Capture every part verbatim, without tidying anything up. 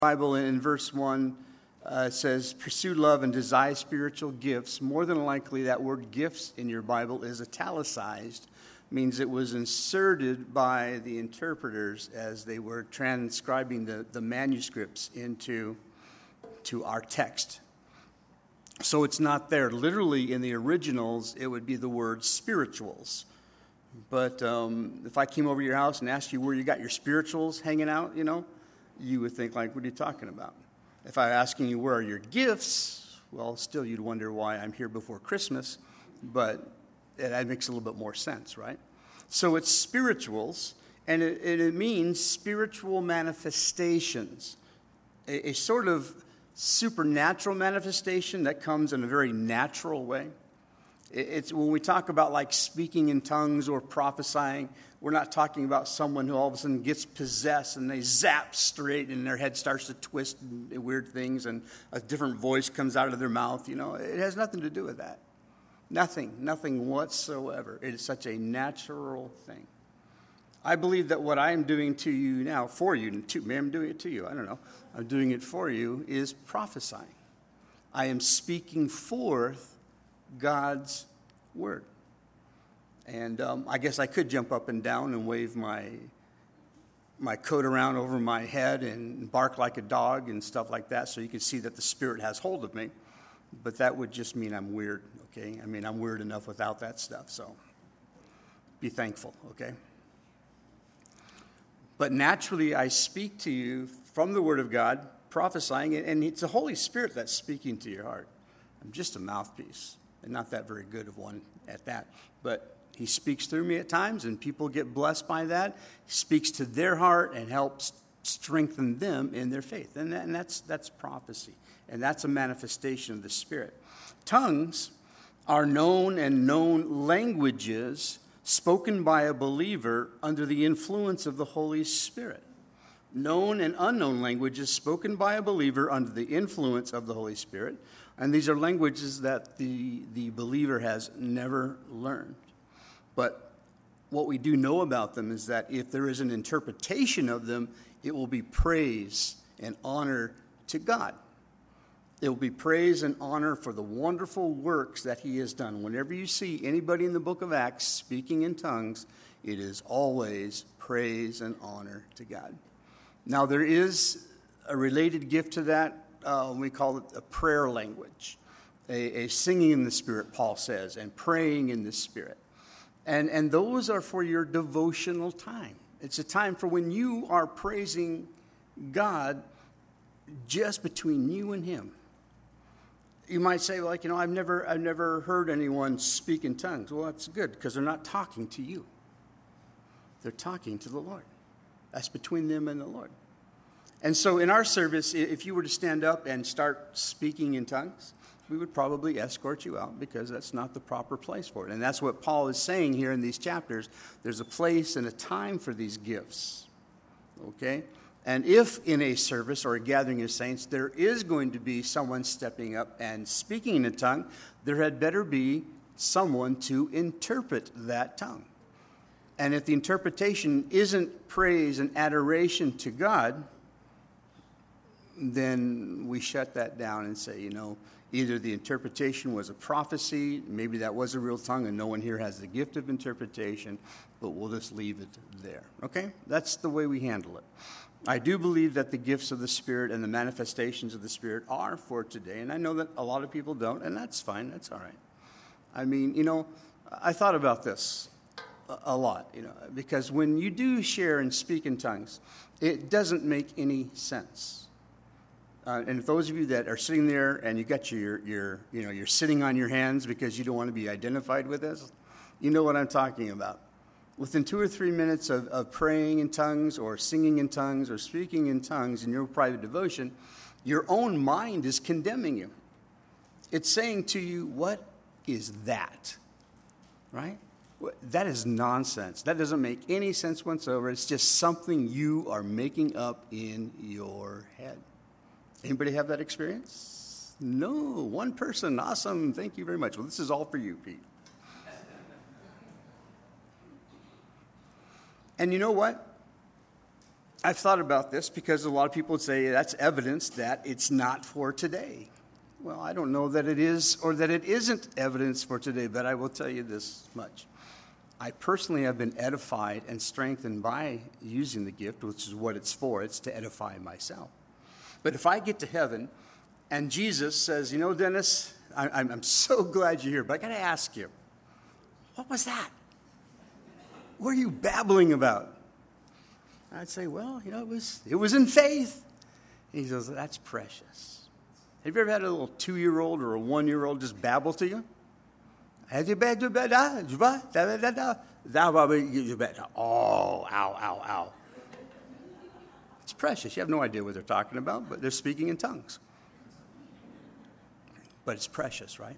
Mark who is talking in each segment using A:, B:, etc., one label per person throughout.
A: Bible in verse one uh, says, pursue love and desire spiritual gifts. More than likely, that word gifts in your Bible is italicized, means it was inserted by the interpreters as they were transcribing the, the manuscripts into to our text. So it's not there. Literally, in the originals, it would be the word spirituals. But um, if I came over to your house and asked you where you got your spirituals hanging out, you know, you would think, like, what are you talking about? If I'm asking you where are your gifts, well, still you'd wonder why I'm here before Christmas, but that makes a little bit more sense, right? So it's spirituals, and it, it means spiritual manifestations, a, a sort of supernatural manifestation that comes in a very natural way. It's when we talk about like speaking in tongues or prophesying, we're not talking about someone who all of a sudden gets possessed and they zap straight and their head starts to twist and weird things and a different voice comes out of their mouth. You know, it has nothing to do with that. Nothing, nothing whatsoever. It is such a natural thing. I believe that what I am doing to you now, for you, to, maybe I'm doing it to you, I don't know. I'm doing it for you, is prophesying. I am speaking forth God's word. And um, I guess I could jump up and down and wave my my coat around over my head and bark like a dog and stuff like that so you can see that the Spirit has hold of me. But that would just mean I'm weird, okay? I mean, I'm weird enough without that stuff, so be thankful, okay? But naturally, I speak to you from the Word of God, prophesying, and it's the Holy Spirit that's speaking to your heart. I'm just a mouthpiece. And not that very good of one at that. But he speaks through me at times, and people get blessed by that. He speaks to their heart and helps strengthen them in their faith. And, that, and that's, that's prophecy. And that's a manifestation of the Spirit. Tongues are known and known languages spoken by a believer under the influence of the Holy Spirit. Known and unknown languages spoken by a believer under the influence of the Holy Spirit. And these are languages that the, the believer has never learned. But what we do know about them is that if there is an interpretation of them, it will be praise and honor to God. It will be praise and honor for the wonderful works that he has done. Whenever you see anybody in the book of Acts speaking in tongues, it is always praise and honor to God. Now, there is a related gift to that. Uh, we call it a prayer language, a, a singing in the Spirit, Paul says, and praying in the Spirit. And, and those are for your devotional time. It's a time for when you are praising God just between you and him. You might say, like, you know, I've never, I've never heard anyone speak in tongues. Well, that's good, because they're not talking to you. They're talking to the Lord. That's between them and the Lord. And so in our service, if you were to stand up and start speaking in tongues, we would probably escort you out because that's not the proper place for it. And that's what Paul is saying here in these chapters. There's a place and a time for these gifts. Okay? And if in a service or a gathering of saints, there is going to be someone stepping up and speaking in a tongue, there had better be someone to interpret that tongue. And if the interpretation isn't praise and adoration to God, then we shut that down and say, you know, either the interpretation was a prophecy, maybe that was a real tongue, and no one here has the gift of interpretation, but we'll just leave it there. Okay? That's the way we handle it. I do believe that the gifts of the Spirit and the manifestations of the Spirit are for today, and I know that a lot of people don't, and that's fine. That's all right. I mean, you know, I thought about this a lot, you know, because when you do share and speak in tongues, it doesn't make any sense. Uh, and those of you that are sitting there and you got your, your, you know, you're sitting on your hands because you don't want to be identified with this, you know what I'm talking about. Within two or three minutes of, of praying in tongues or singing in tongues or speaking in tongues in your private devotion, your own mind is condemning you. It's saying to you, what is that? Right? That is nonsense. That doesn't make any sense whatsoever. It's just something you are making up in your head. Anybody have that experience? No. One person. Awesome. Thank you very much. Well, this is all for you, Pete. And you know what? I've thought about this because a lot of people would say that's evidence that it's not for today. Well, I don't know that it is or that it isn't evidence for today, but I will tell you this much. I personally have been edified and strengthened by using the gift, which is what it's for. It's to edify myself. But if I get to heaven and Jesus says, you know, Dennis, I, I'm, I'm so glad you're here, but I got to ask you, what was that? What are you babbling about? I'd say, well, you know, it was it was in faith. And he says, that's precious. Have you ever had a little two-year-old or a one-year-old just babble to you? Oh, ow, ow, ow. It's precious. You have no idea what they're talking about, but they're speaking in tongues. But it's precious, right?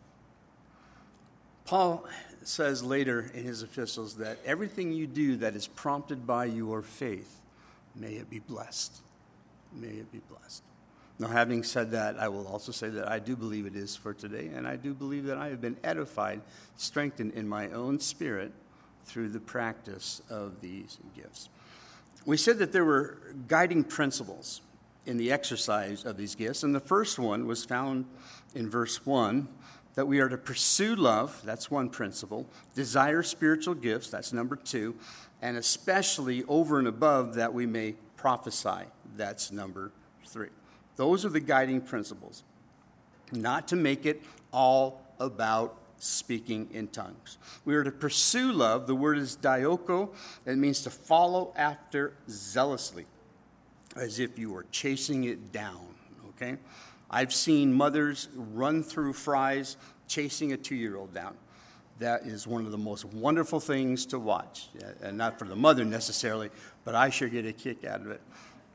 A: Paul says later in his epistles that everything you do that is prompted by your faith, may it be blessed. May it be blessed. Now, having said that, I will also say that I do believe it is for today, and I do believe that I have been edified, strengthened in my own spirit through the practice of these gifts. We said that there were guiding principles in the exercise of these gifts, and the first one was found in verse one, that we are to pursue love, that's one principle, desire spiritual gifts, that's number two, and especially over and above that we may prophesy, that's number three. Those are the guiding principles. Not to make it all about speaking in tongues. We are to pursue love. The word is dioko. It means to follow after zealously, as if you were chasing it down, okay? I've seen mothers run through fries chasing a two-year-old down. That is one of the most wonderful things to watch. And not for the mother necessarily, but I sure get a kick out of it.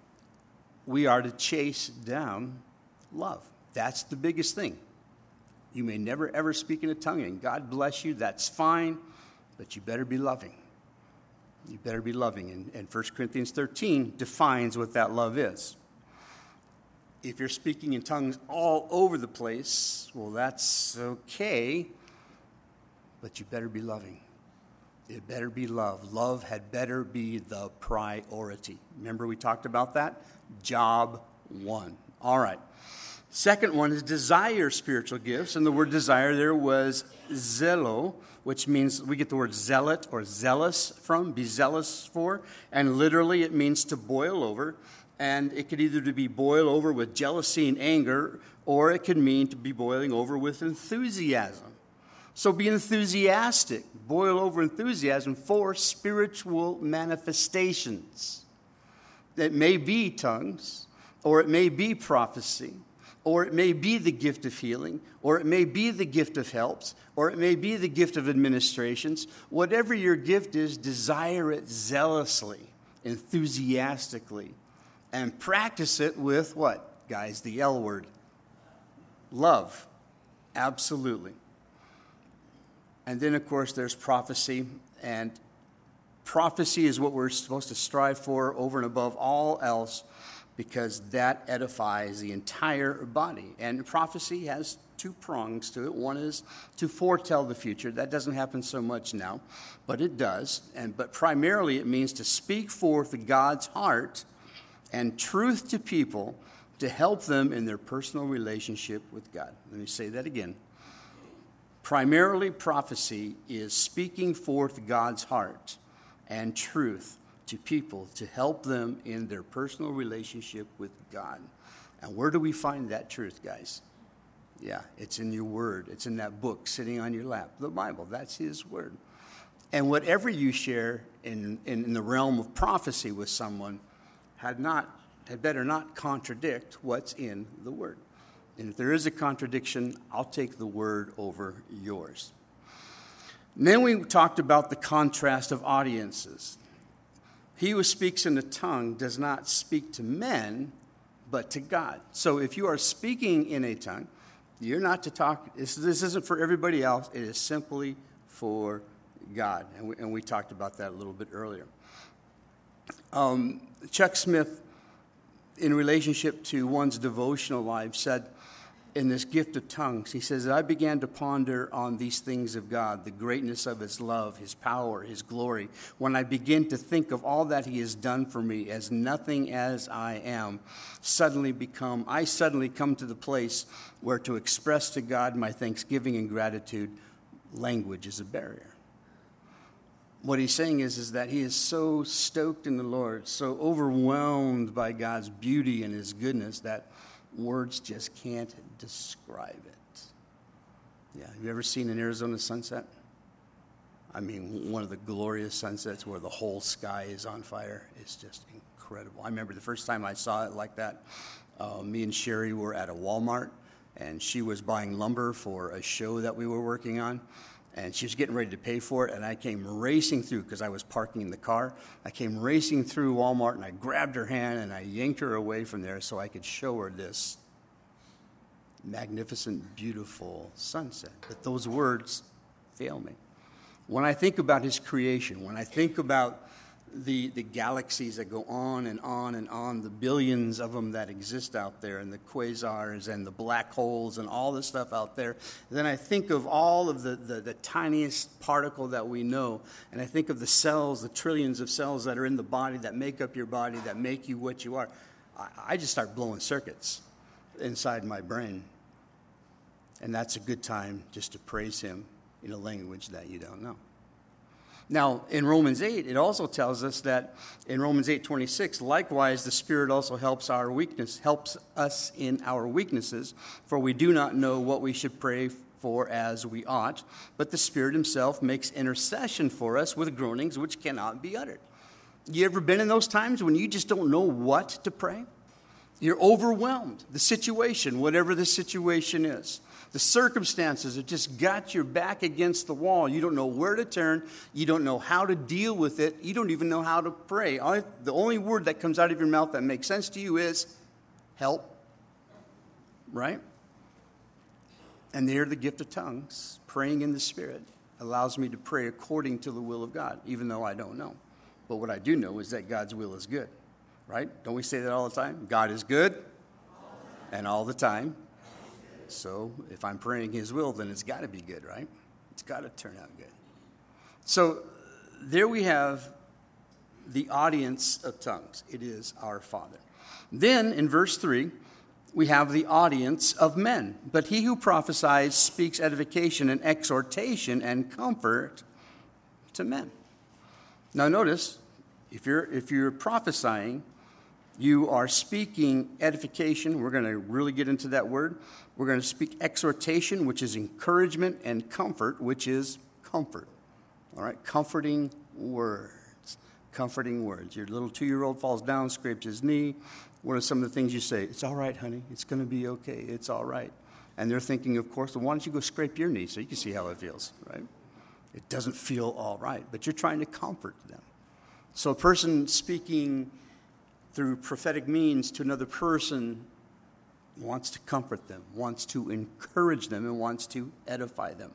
A: We are to chase down love. That's the biggest thing. You may never, ever speak in a tongue, and God bless you, that's fine, but you better be loving. You better be loving. And, and First Corinthians thirteen defines what that love is. If you're speaking in tongues all over the place, well, that's okay, but you better be loving. It better be love. Love had better be the priority. Remember we talked about that? Job one. All right. Second one is desire spiritual gifts. And the word desire there was zelo, which means we get the word zealot or zealous from, be zealous for. And literally it means to boil over. And it could either be boil over with jealousy and anger, or it could mean to be boiling over with enthusiasm. So be enthusiastic, boil over enthusiasm for spiritual manifestations. It may be tongues, or it may be prophecy, or it may be the gift of healing, or it may be the gift of helps, or it may be the gift of administrations. Whatever your gift is, desire it zealously, enthusiastically, and practice it with what, guys? The L word. Love. Absolutely. And then, of course, there's prophecy, and prophecy is what we're supposed to strive for over and above all else, because that edifies the entire body. And prophecy has two prongs to it. One is to foretell the future. That doesn't happen so much now, but it does. And but primarily it means to speak forth God's heart and truth to people to help them in their personal relationship with God. Let me say that again. Primarily, prophecy is speaking forth God's heart and truth to people to help them in their personal relationship with God. And where do we find that truth, guys? Yeah, it's in your word. It's in that book sitting on your lap, the Bible. That's his word. And whatever you share in, in, in the realm of prophecy with someone had not had better not contradict what's in the word. And if there is a contradiction, I'll take the word over yours. And then we talked about the contrast of audiences. He who speaks in a tongue does not speak to men, but to God. So if you are speaking in a tongue, you're not to talk, this, this isn't for everybody else, it is simply for God. And we, and we talked about that a little bit earlier. Um, Chuck Smith, in relationship to one's devotional life, said, in this gift of tongues, he says, I began to ponder on these things of God, the greatness of his love, his power, his glory. When I begin to think of all that he has done for me as nothing as I am, suddenly become, I suddenly come to the place where to express to God my thanksgiving and gratitude, language is a barrier. What he's saying is, is that he is so stoked in the Lord, so overwhelmed by God's beauty and his goodness that words just can't describe it. Yeah, have you ever seen an Arizona sunset? I mean, one of the glorious sunsets where the whole sky is on fire. It's just incredible. I remember the first time I saw it like that, uh, me and Sherry were at a Walmart, and she was buying lumber for a show that we were working on. And she was getting ready to pay for it, and I came racing through because I was parking in the car. I came racing through Walmart, and I grabbed her hand, and I yanked her away from there so I could show her this magnificent, beautiful sunset. But those words fail me. When I think about his creation, when I think about the, the galaxies that go on and on and on, the billions of them that exist out there, and the quasars and the black holes and all the stuff out there, then I think of all of the, the, the tiniest particle that we know, and I think of the cells, the trillions of cells that are in the body that make up your body, that make you what you are. I, I just start blowing circuits inside my brain. And that's a good time just to praise him in a language that you don't know. Now, in Romans eight, it also tells us that in Romans eight twenty-six, likewise, the Spirit also helps our weakness, helps us in our weaknesses, for we do not know what we should pray for as we ought, but the Spirit himself makes intercession for us with groanings which cannot be uttered. You ever been in those times when you just don't know what to pray? You're overwhelmed. The situation, whatever the situation is. The circumstances have just got your back against the wall. You don't know where to turn. You don't know how to deal with it. You don't even know how to pray. The only word that comes out of your mouth that makes sense to you is help. Right? And there, the gift of tongues, praying in the Spirit, allows me to pray according to the will of God, even though I don't know. But what I do know is that God's will is good. Right? Don't we say that all the time? God is good and all the time. So if I'm praying his will, then it's got to be good, right? It's got to turn out good. So there we have the audience of tongues. It is our Father. Then in verse three, we have the audience of men. But he who prophesies speaks edification and exhortation and comfort to men. Now notice, if you're if you're prophesying, you are speaking edification. We're going to really get into that word. We're going to speak exhortation, which is encouragement, and comfort, which is comfort. All right, comforting words. Comforting words. Your little two-year-old falls down, scrapes his knee. What are some of the things you say? It's all right, honey. It's going to be okay. It's all right. And they're thinking, of course, well, why don't you go scrape your knee so you can see how it feels, right? It doesn't feel all right, but you're trying to comfort them. So a person speaking through prophetic means to another person wants to comfort them, wants to encourage them, and wants to edify them.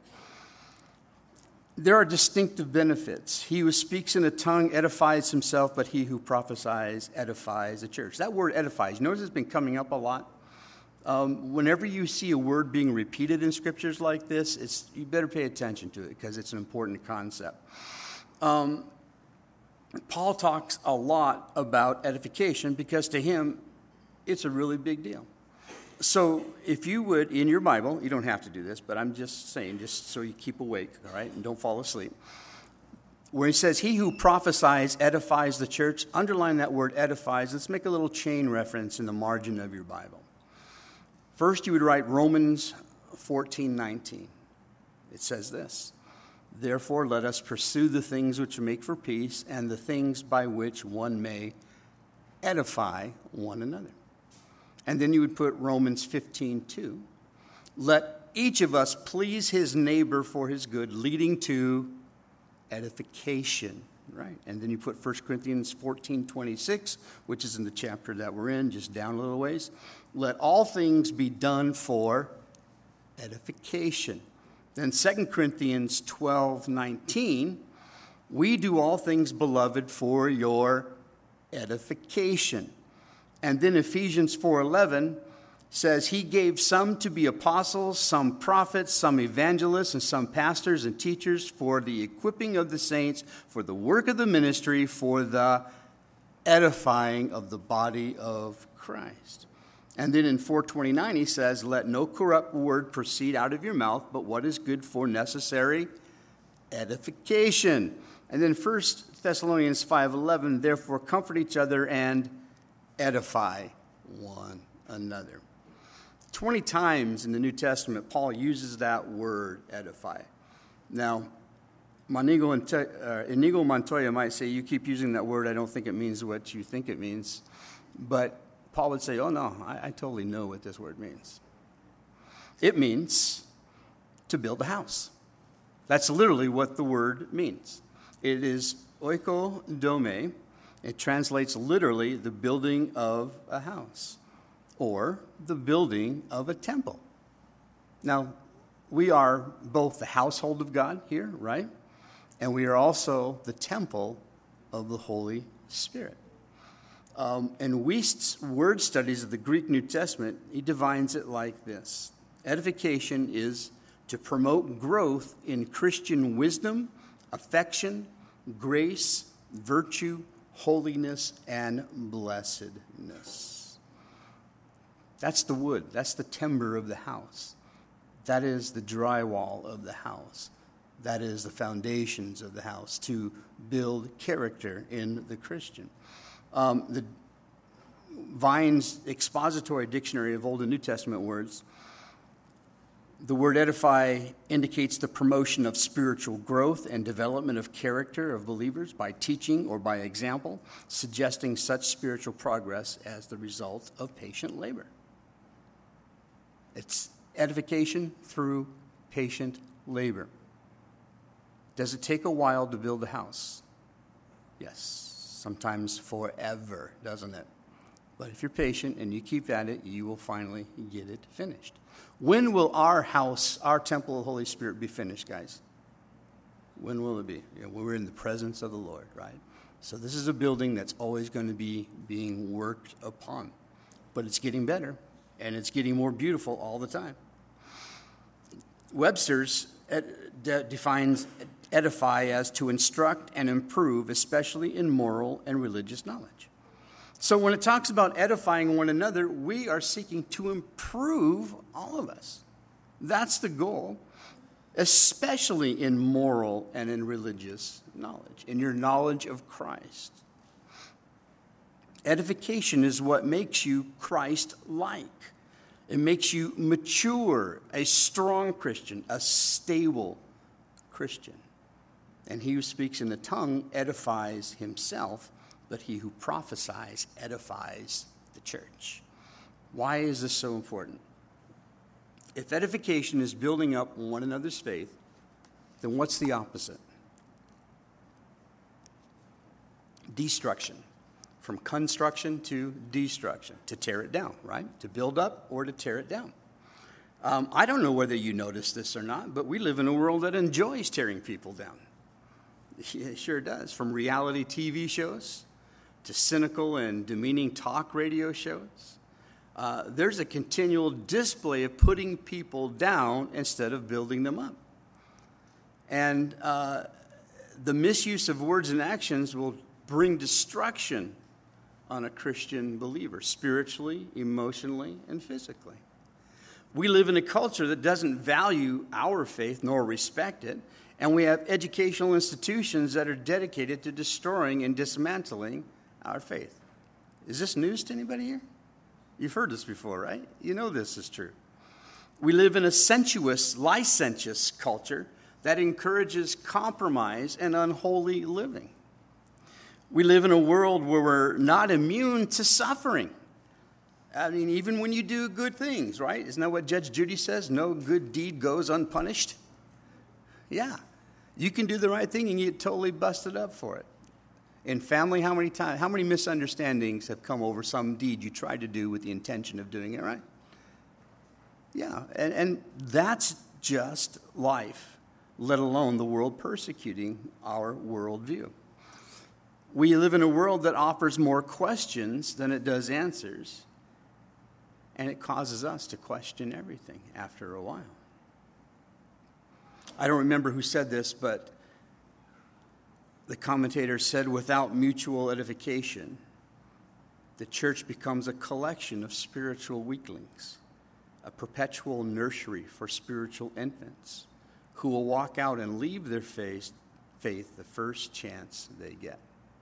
A: There are distinctive benefits. He who speaks in a tongue edifies himself, but he who prophesies edifies the church. That word edifies, you notice it's been coming up a lot. Um, whenever you see a word being repeated in scriptures like this, it's, you better pay attention to it because it's an important concept. Um, Paul talks a lot about edification because to him, it's a really big deal. So if you would, in your Bible, you don't have to do this, but I'm just saying, just so you keep awake, all right, and don't fall asleep. Where he says, he who prophesies edifies the church, underline that word edifies. Let's make a little chain reference in the margin of your Bible. First, you would write Romans fourteen nineteen. It says this, therefore let us pursue the things which make for peace and the things by which one may edify one another. And then you would put Romans fifteen two. Let each of us please his neighbor for his good, leading to edification. Right. And then you put First Corinthians fourteen twenty-six, which is in the chapter that we're in, just down a little ways. Let all things be done for edification. Then Second Corinthians twelve nineteen, we do all things, beloved, for your edification. And then Ephesians four eleven says he gave some to be apostles, some prophets, some evangelists, and some pastors and teachers for the equipping of the saints, for the work of the ministry, for the edifying of the body of Christ. And then in four twenty-nine he says, let no corrupt word proceed out of your mouth, but what is good for necessary edification. And then First Thessalonians five eleven, therefore comfort each other and edify one another. twenty times in the New Testament, Paul uses that word, edify. Now, Inigo uh, Montoya might say, you keep using that word, I don't think it means what you think it means. But Paul would say, oh no, I, I totally know what this word means. It means to build a house. That's literally what the word means. It is oikodome. It translates literally the building of a house, or the building of a temple. Now, we are both the household of God here, right? And we are also the temple of the Holy Spirit. Um, and Wuest's word studies of the Greek New Testament, he defines it like this. Edification is to promote growth in Christian wisdom, affection, grace, virtue, holiness, and blessedness. That's the wood. That's the timber of the house. That is the drywall of the house. That is the foundations of the house to build character in the Christian. Um, the Vine's Expository Dictionary of Old and New Testament words, the word edify indicates the promotion of spiritual growth and development of character of believers by teaching or by example, suggesting such spiritual progress as the result of patient labor. It's edification through patient labor. Does it take a while to build a house? Yes, sometimes forever, doesn't it? But if you're patient and you keep at it, you will finally get it finished. When will our house, our temple of the Holy Spirit be finished, guys? When will it be? You know, when we're in the presence of the Lord, right? So this is a building that's always going to be being worked upon. But it's getting better, and it's getting more beautiful all the time. Webster's ed- de- defines edify as to instruct and improve, especially in moral and religious knowledge. So when it talks about edifying one another, we are seeking to improve all of us. That's the goal, especially in moral and in religious knowledge, in your knowledge of Christ. Edification is what makes you Christ-like. It makes you mature, a strong Christian, a stable Christian. And he who speaks in the tongue edifies himself, but he who prophesies edifies the church. Why is this so important? If edification is building up one another's faith, then what's the opposite? Destruction. From construction to destruction. To tear it down, right? To build up or to tear it down. Um, I don't know whether you notice this or not, but we live in a world that enjoys tearing people down. It sure does. From reality T V shows to cynical and demeaning talk radio shows. Uh, there's a continual display of putting people down instead of building them up. And uh, the misuse of words and actions will bring destruction on a Christian believer, spiritually, emotionally, and physically. We live in a culture that doesn't value our faith nor respect it, and we have educational institutions that are dedicated to destroying and dismantling our faith. Is this news to anybody here? You've heard this before, right? You know this is true. We live in a sensuous, licentious culture that encourages compromise and unholy living. We live in a world where we're not immune to suffering. I mean, even when you do good things, right? Isn't that what Judge Judy says? No good deed goes unpunished. Yeah. You can do the right thing and you get totally busted up for it. In family, how many times, how many misunderstandings have come over some deed you tried to do with the intention of doing it right? Yeah, and, and that's just life, let alone the world persecuting our worldview. We live in a world that offers more questions than it does answers. And it causes us to question everything after a while. I don't remember who said this, but the commentator said, without mutual edification, the church becomes a collection of spiritual weaklings, a perpetual nursery for spiritual infants who will walk out and leave their faith, faith the first chance they get.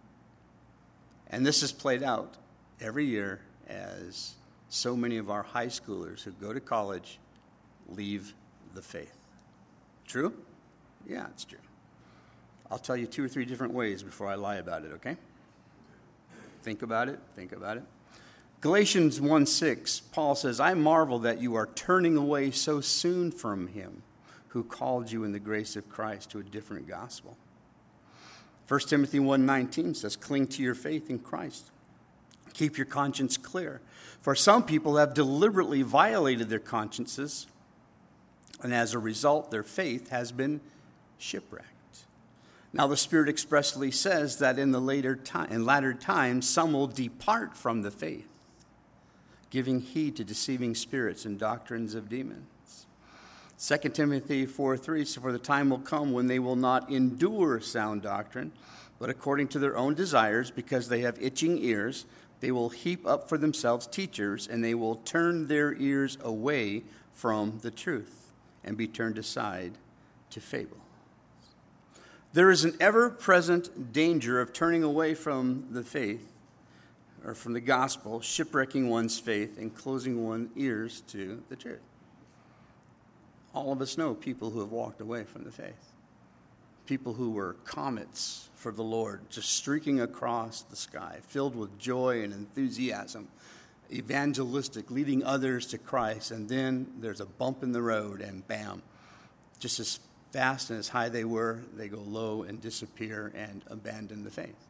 A: And this is played out every year as so many of our high schoolers who go to college leave the faith. True? Yeah, it's true. I'll tell you two or three different ways before I lie about it, okay? Think about it. Think about it. Galatians one six, Paul says, I marvel that you are turning away so soon from him who called you in the grace of Christ to a different gospel. First Timothy one nineteen says, cling to your faith in Christ. Keep your conscience clear. For some people have deliberately violated their consciences, and as a result, their faith has been shipwrecked. Now, the Spirit expressly says that in the later time, in latter times, some will depart from the faith, giving heed to deceiving spirits and doctrines of demons. Second Timothy four three, so for the time will come when they will not endure sound doctrine, but according to their own desires, because they have itching ears, they will heap up for themselves teachers, and they will turn their ears away from the truth and be turned aside to fable. There is an ever-present danger of turning away from the faith, or from the gospel, shipwrecking one's faith, and closing one's ears to the truth. All of us know people who have walked away from the faith. People who were comets for the Lord, just streaking across the sky, filled with joy and enthusiasm, evangelistic, leading others to Christ, and then there's a bump in the road, and bam, just as fast and as high they were, they go low and disappear and abandon the faith.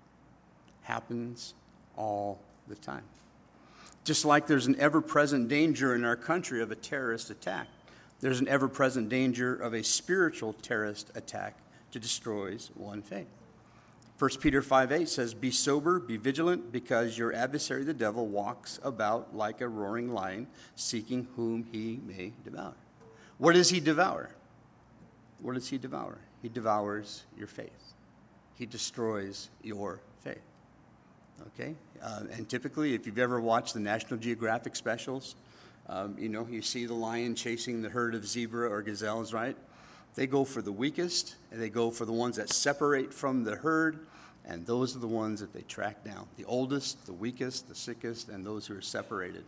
A: Happens all the time. Just like there's an ever-present danger in our country of a terrorist attack, there's an ever-present danger of a spiritual terrorist attack to destroy one faith. First Peter five eight says, be sober, be vigilant, because your adversary the devil walks about like a roaring lion, seeking whom he may devour. What does he devour? What does he devour? He devours your faith. He destroys your faith. Okay? Uh, and typically, if you've ever watched the National Geographic specials, um, you know, you see the lion chasing the herd of zebra or gazelles, right? They go for the weakest, and they go for the ones that separate from the herd, and those are the ones that they track down. The oldest, the weakest, the sickest, and those who are separated.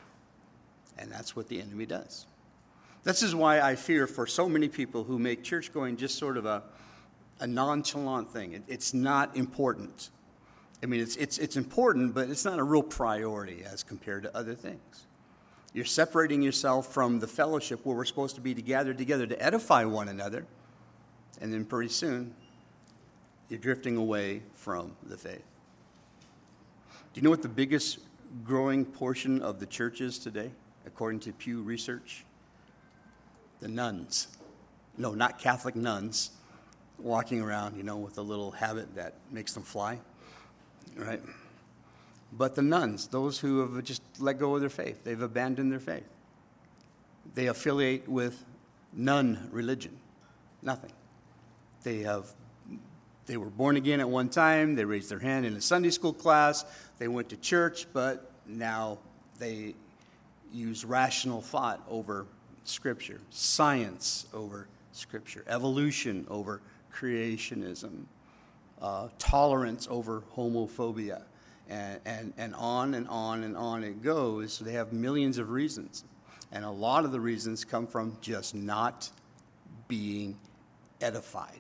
A: And that's what the enemy does. This is why I fear for so many people who make church going just sort of a, a nonchalant thing. It, it's not important. I mean, it's, it's, it's important, but it's not a real priority as compared to other things. You're separating yourself from the fellowship where we're supposed to be to gather together to edify one another, and then pretty soon you're drifting away from the faith. Do you know what the biggest growing portion of the church is today, according to Pew Research? The nuns. No, not Catholic nuns walking around, you know, with a little habit that makes them fly, right? But the nuns, those who have just let go of their faith. They've abandoned their faith. They affiliate with none religion. Nothing. They have, they were born again at one time. They raised their hand in a Sunday school class. They went to church, but now they use rational thought over Scripture, science over Scripture, evolution over creationism, uh, tolerance over homophobia, and, and, and on and on and on it goes. So they have millions of reasons. And a lot of the reasons come from just not being edified,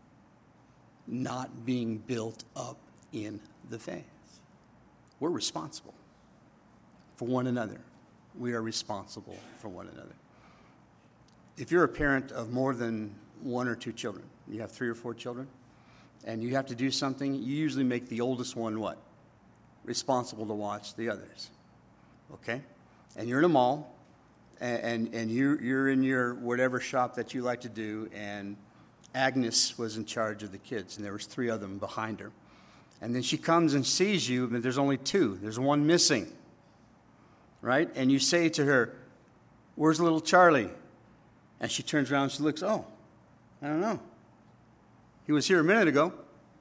A: not being built up in the faith. We're responsible for one another. We are responsible for one another. If you're a parent of more than one or two children, you have three or four children, and you have to do something, you usually make the oldest one what? Responsible to watch the others. Okay? And you're in a mall, and, and, and you're, you're in your whatever shop that you like to do, and Agnes was in charge of the kids, and there was three of them behind her. And then she comes and sees you, but there's only two. There's one missing. right? And you say to her, "Where's little Charlie?" And she turns around and she looks, "Oh, I don't know. He was here a minute ago."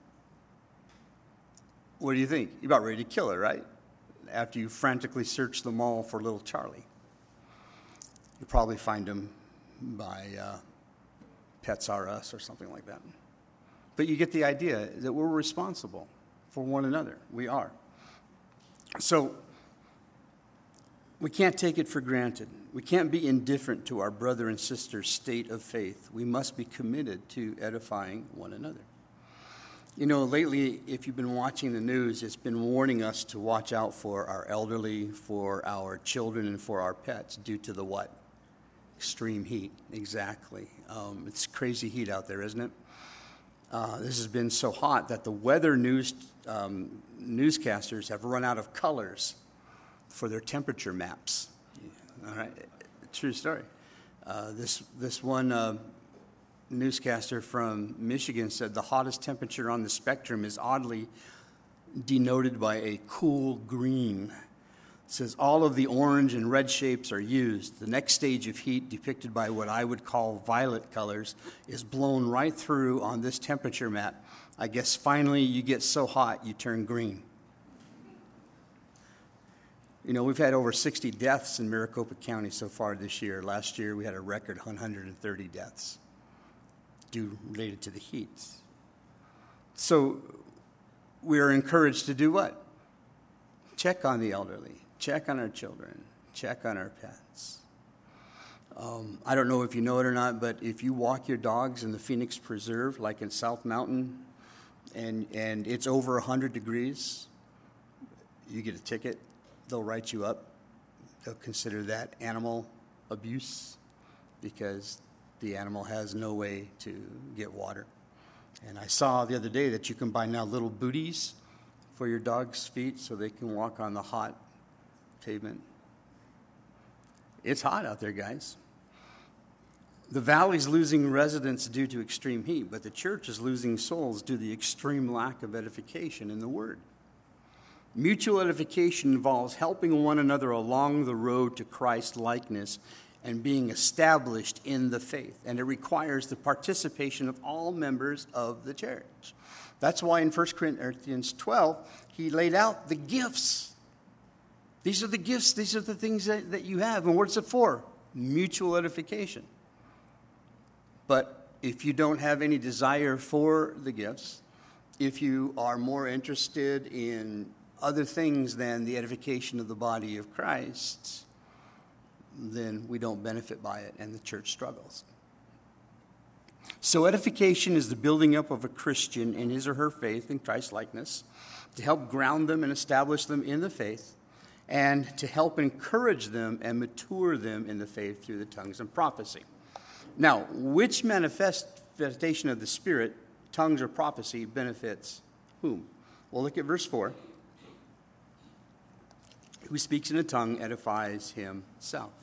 A: What do you think? You're about ready to kill her, right? After you frantically search the mall for little Charlie. You'll probably find him by uh, Pets R Us or something like that. But you get the idea that we're responsible for one another. We are. So we can't take it for granted. We can't be indifferent to our brother and sister's state of faith. We must be committed to edifying one another. You know, lately, if you've been watching the news, it's been warning us to watch out for our elderly, for our children, and for our pets due to the what? Extreme heat. Exactly. Um, it's crazy heat out there, isn't it? Uh, this has been so hot that the weather news um, newscasters have run out of colors for their temperature maps. All right, true story. Uh, this this one uh, newscaster from Michigan said the hottest temperature on the spectrum is oddly denoted by a cool green. It says all of the orange and red shapes are used. The next stage of heat, depicted by what I would call violet colors, is blown right through on this temperature map. I guess finally you get so hot you turn green. You know, we've had over sixty deaths in Maricopa County so far this year. Last year we had a record one hundred thirty deaths due related to the heat. So we are encouraged to do what? Check on the elderly. Check on our children. Check on our pets. Um, I don't know if you know it or not, but if you walk your dogs in the Phoenix Preserve, like in South Mountain, and, and it's over one hundred degrees, you get a ticket. They'll write you up. They'll consider that animal abuse because the animal has no way to get water. And I saw the other day that you can buy now little booties for your dog's feet so they can walk on the hot pavement. It's hot out there, guys. The valley's losing residents due to extreme heat, but the church is losing souls due to the extreme lack of edification in the Word. Mutual edification involves helping one another along the road to Christ-likeness and being established in the faith. And it requires the participation of all members of the church. That's why in First Corinthians twelve, he laid out the gifts. These are the gifts. These are the things that, that you have. And what's it for? Mutual edification. But if you don't have any desire for the gifts, if you are more interested in other things than the edification of the body of Christ, then we don't benefit by it, and the church struggles. So edification is the building up of a Christian in his or her faith in Christ-likeness, to help ground them and establish them in the faith, and to help encourage them and mature them in the faith through the tongues and prophecy. Now, which manifestation of the Spirit, tongues or prophecy, benefits whom? Well, look at verse four. Who speaks in a tongue edifies himself.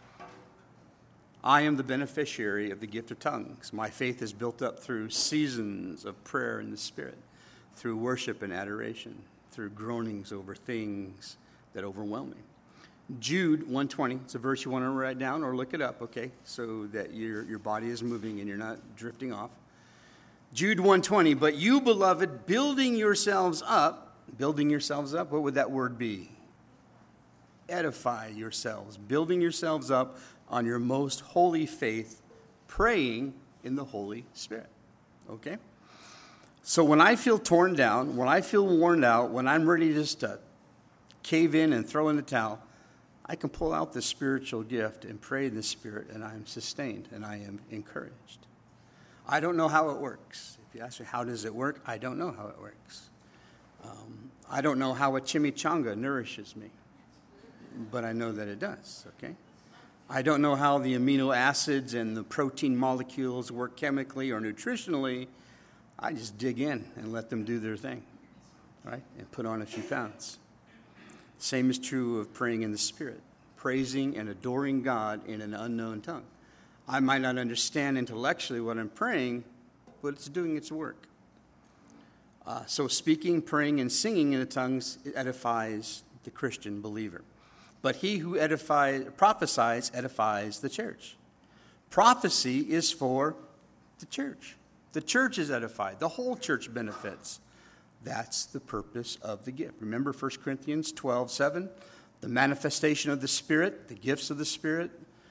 A: I am the beneficiary of the gift of tongues. My faith is built up through seasons of prayer in the Spirit, through worship and adoration, through groanings over things that overwhelm me. Jude one twenty, it's a verse you want to write down or look it up, okay, so that your, your body is moving and you're not drifting off. Jude one twenty, but you, beloved, building yourselves up, building yourselves up, what would that word be? Edify yourselves, building yourselves up on your most holy faith, praying in the Holy Spirit. Okay? So when I feel torn down, when I feel worn out, when I'm ready just to cave in and throw in the towel, I can pull out the spiritual gift and pray in the Spirit, and I am sustained and I am encouraged. I don't know how it works. If you ask me how does it work, I don't know how it works. Um, I don't know how a chimichanga nourishes me, but I know that it does, okay? I don't know how the amino acids and the protein molecules work chemically or nutritionally. I just dig in and let them do their thing, right? And put on a few pounds. Same is true of praying in the Spirit, praising and adoring God in an unknown tongue. I might not understand intellectually what I'm praying, but it's doing its work. Uh, so speaking, praying, and singing in the tongues edifies the Christian believer. but he who edifies, prophesies edifies the church. Prophecy is for the church. The church is edified. The whole church benefits. That's the purpose of the gift. Remember First Corinthians twelve seven? The manifestation of the Spirit, the gifts of the Spirit,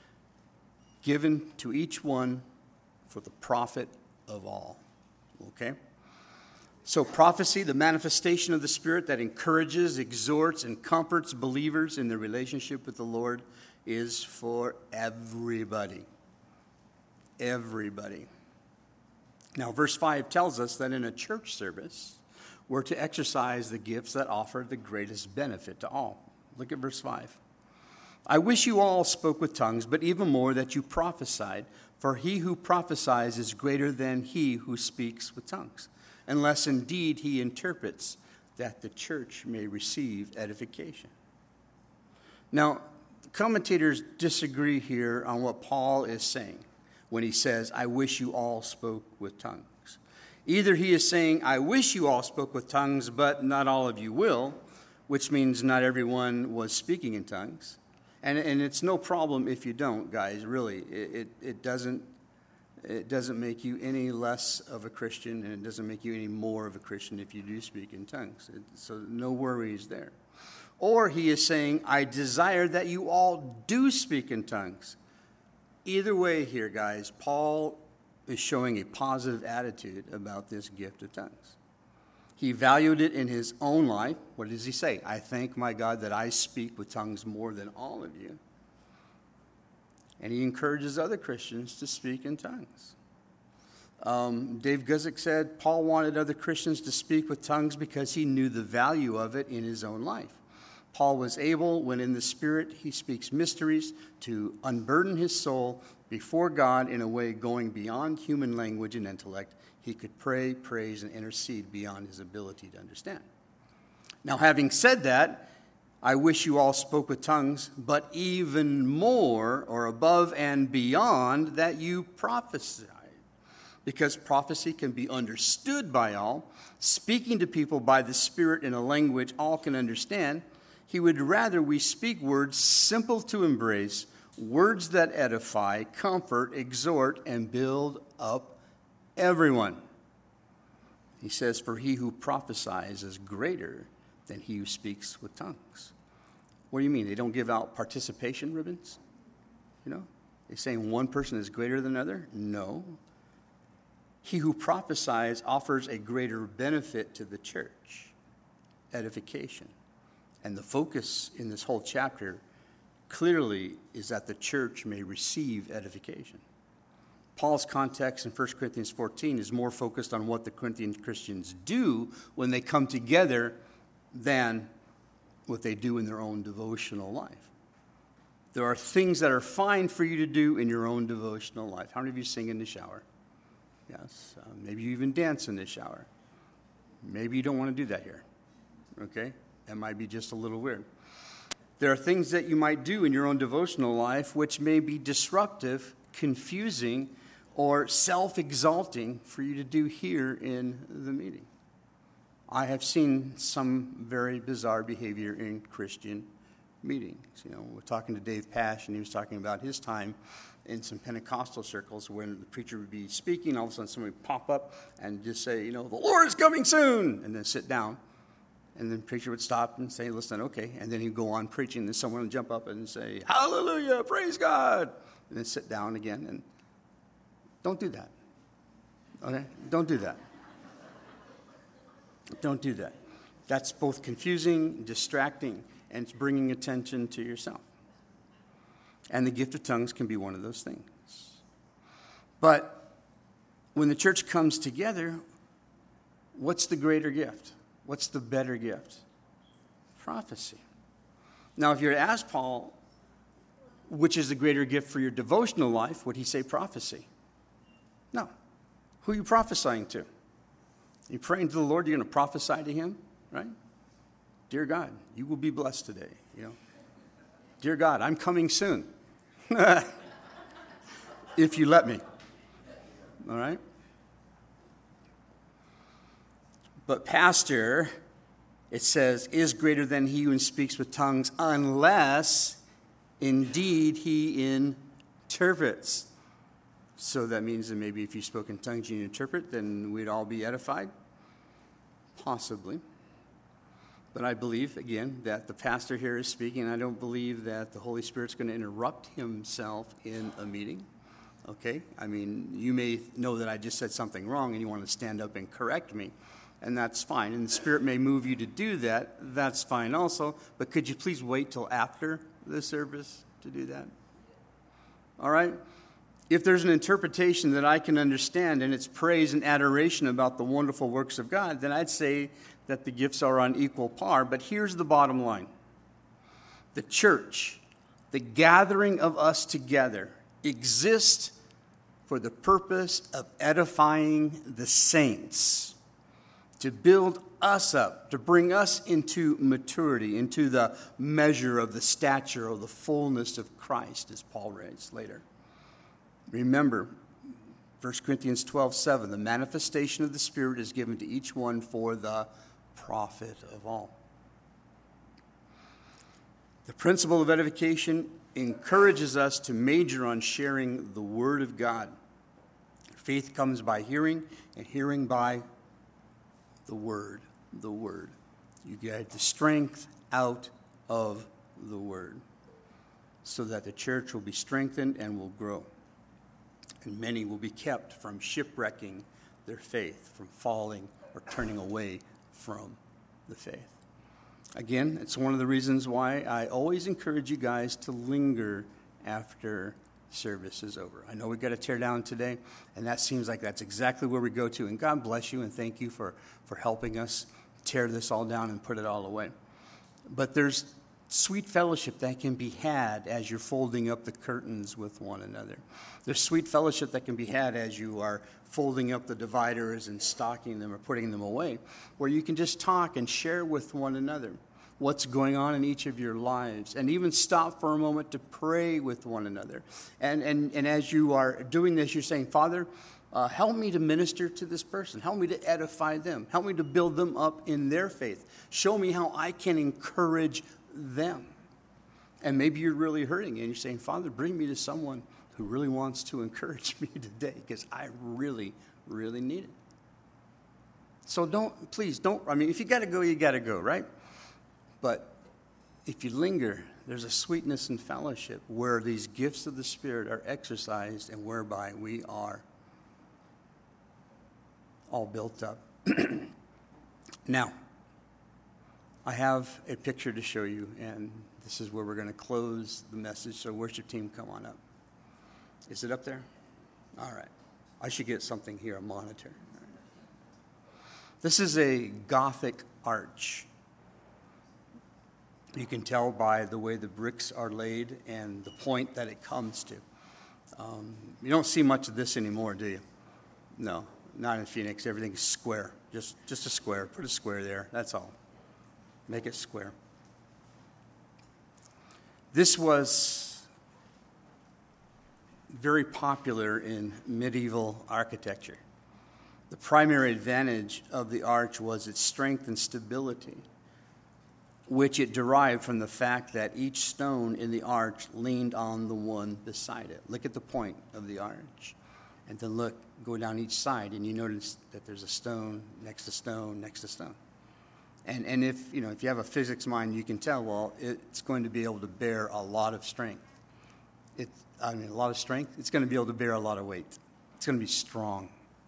A: given to each one for the profit of all. Okay? So prophecy, the manifestation of the Spirit that encourages, exhorts, and comforts believers in their relationship with the Lord, is for everybody. Everybody. Now, verse five tells us that in a church service, we're to exercise the gifts that offer the greatest benefit to all. Look at verse five. I wish you all spoke with tongues, but even more that you prophesied, for he who prophesies is greater than he who speaks with tongues, unless indeed he interprets, that the church may receive edification. Now, commentators disagree here on what Paul is saying when he says, I wish you all spoke with tongues. Either he is saying, I wish you all spoke with tongues, but not all of you will, which means not everyone was speaking in tongues. And, and it's no problem if you don't, guys, really. It, it, it doesn't it doesn't make you any less of a Christian, and it doesn't make you any more of a Christian if you do speak in tongues. It, so no worries there. Or he is saying, I desire that you all do speak in tongues. Either way here, guys, Paul is showing a positive attitude about this gift of tongues. He valued it in his own life. What does he say? I thank my God that I speak with tongues more than all of you. And he encourages other Christians to speak in tongues. Um, Dave Guzik said Paul wanted other Christians to speak with tongues because he knew the value of it in his own life. Paul was able, when in the Spirit he speaks mysteries, to unburden his soul before God in a way going beyond human language and intellect. He could pray, praise, and intercede beyond his ability to understand. Now, having said that, I wish you all spoke with tongues, but even more, or above and beyond, that you prophesied. Because prophecy can be understood by all, speaking to people by the Spirit in a language all can understand. He would rather we speak words simple to embrace, words that edify, comfort, exhort, and build up everyone. He says, for he who prophesies is greater than he who speaks with tongues. What do you mean? They don't give out participation ribbons? You know? They're saying one person is greater than another? No. He who prophesies offers a greater benefit to the church, edification. And the focus in this whole chapter clearly is that the church may receive edification. Paul's context in First Corinthians fourteen is more focused on what the Corinthian Christians do when they come together than what they do in their own devotional life. There are things that are fine for you to do in your own devotional life. How many of you sing in the shower? Yes. Uh, maybe you even dance in the shower. Maybe you don't want to do that here. Okay? That might be just a little weird. There are things that you might do in your own devotional life which may be disruptive, confusing, or self-exalting for you to do here in the meeting. I have seen some very bizarre behavior in Christian meetings. You know, we're talking to Dave Pash, and he was talking about his time in some Pentecostal circles when the preacher would be speaking, all of a sudden somebody would pop up and just say, you know, the Lord is coming soon, and then sit down. And then the preacher would stop and say, listen, okay. And then he'd go on preaching, and then someone would jump up and say, hallelujah, praise God. And then sit down again. And don't do that. Okay? Don't do that. Don't do that. That's both confusing, distracting, and it's bringing attention to yourself. And the gift of tongues can be one of those things. But when the church comes together, what's the greater gift? What's the better gift? Prophecy. Now, if you were to ask Paul, which is the greater gift for your devotional life, would he say prophecy? No. Who are you prophesying to? You're praying to the Lord, you're going to prophesy to him, right? Dear God, you will be blessed today, you know. Dear God, I'm coming soon. If you let me. All right? But pastor, it says, is greater than he who speaks with tongues, unless indeed he interprets. So that means that maybe if you spoke in tongues and you interpret, then we'd all be edified? Possibly. But I believe, again, that the pastor here is speaking. I don't believe that the Holy Spirit's going to interrupt himself in a meeting. Okay? I mean, you may know that I just said something wrong and you want to stand up and correct me. And that's fine. And the Spirit may move you to do that. That's fine also. But could you please wait till after the service to do that? All right? If there's an interpretation that I can understand and it's praise and adoration about the wonderful works of God, then I'd say that the gifts are on equal par. But here's the bottom line. The church, the gathering of us together, exists for the purpose of edifying the saints, to build us up, to bring us into maturity, into the measure of the stature of the fullness of Christ, as Paul writes later. Remember, First Corinthians twelve seven, the manifestation of the Spirit is given to each one for the profit of all. The principle of edification encourages us to major on sharing the Word of God. Faith comes by hearing, and hearing by the Word. The Word. You get the strength out of the Word so that the church will be strengthened and will grow. And many will be kept from shipwrecking their faith, from falling or turning away from the faith. Again, it's one of the reasons why I always encourage you guys to linger after service is over. I know we've got to tear down today, and that seems like that's exactly where we go to. And God bless you, and thank you for, for helping us tear this all down and put it all away. But there's sweet fellowship that can be had as you're folding up the curtains with one another. There's sweet fellowship that can be had as you are folding up the dividers and stocking them or putting them away, where you can just talk and share with one another what's going on in each of your lives, and even stop for a moment to pray with one another. And and, and as you are doing this, you're saying, Father, uh, help me to minister to this person. Help me to edify them. Help me to build them up in their faith. Show me how I can encourage them. And maybe you're really hurting and you're saying, Father, bring me to someone who really wants to encourage me today, because I really, really need it. So don't, please don't, I mean, if you got to go, you got to go, right? But if you linger, there's a sweetness and fellowship where these gifts of the Spirit are exercised and whereby we are all built up. Now, I have a picture to show you, and this is where we're going to close the message. So worship team, come on up. Is it up there? All right. I should get something here, a monitor. This is a Gothic arch. You can tell by the way the bricks are laid and the point that it comes to. Um, you don't see much of this anymore, do you? No, not in Phoenix. Everything's square. Just, just a square. Put a square there. That's all. Make it square. This was very popular in medieval architecture. The primary advantage of the arch was its strength and stability, which it derived from the fact that each stone in the arch leaned on the one beside it. Look at the point of the arch, and then look, go down each side, and you notice that there's a stone next to stone next to stone. And and if you know if you have a physics mind, you can tell, well, it's going to be able to bear a lot of strength. It, I mean, a lot of strength. It's going to be able to bear a lot of weight. It's going to be strong.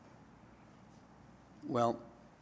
A: Well,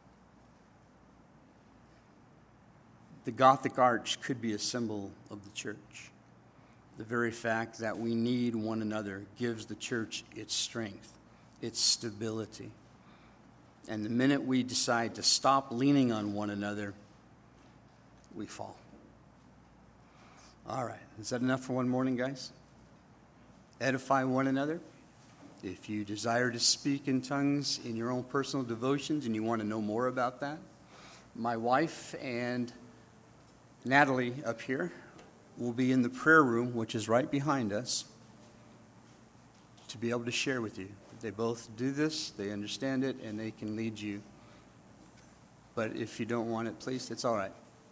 A: the Gothic arch could be a symbol of the church. The very fact that we need one another gives the church its strength, its stability. And the minute we decide to stop leaning on one another, we fall. All right. Is that enough for one morning, guys? Edify one another. If you desire to speak in tongues in your own personal devotions and you want to know more about that, my wife and Natalie up here will be in the prayer room, which is right behind us, to be able to share with you. They both do this, they understand it, and they can lead you But if you don't want it, please, it's all right.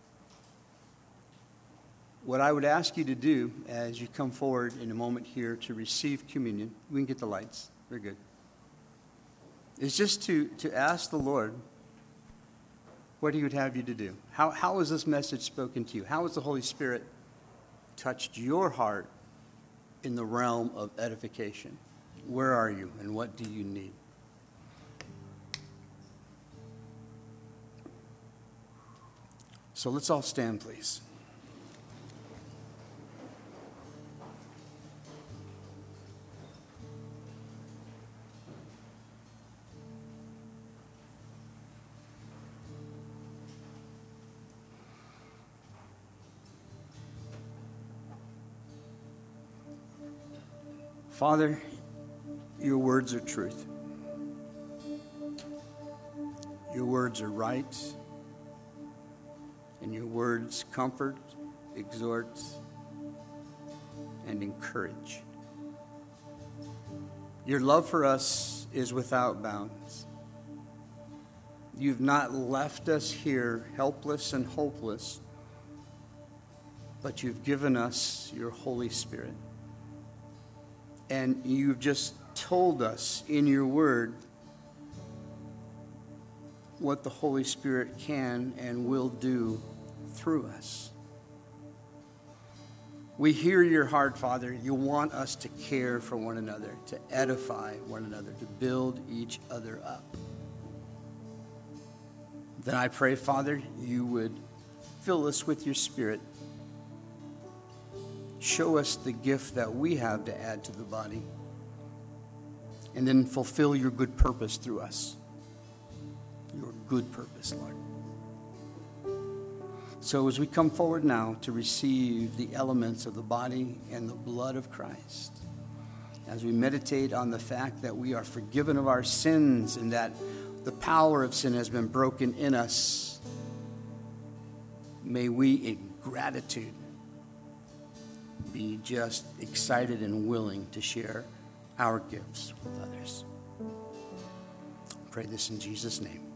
A: What I would ask you to do as you come forward in a moment here to receive communion, we can get the lights, they're good, is just to, to ask the Lord what he would have you to do. How, how is this message spoken to you? How has the Holy Spirit touched your heart in the realm of edification? Where are you and what do you need? So let's all stand, please. Father, your words are truth. Your words are right. And your words comfort, exhort, and encourage. Your love for us is without bounds. You've not left us here helpless and hopeless, but you've given us your Holy Spirit. And you've just told us in your word what the Holy Spirit can and will do through us. We hear your heart, Father. You want us to care for one another, to edify one another, to build each other up. Then I pray, Father, you would fill us with your Spirit. Show us the gift that we have to add to the body. And then fulfill your good purpose through us. Your good purpose, Lord. So as we come forward now to receive the elements of the body and the blood of Christ, as we meditate on the fact that we are forgiven of our sins and that the power of sin has been broken in us, may we in gratitude be just excited and willing to share our gifts with others. I pray this in Jesus' name.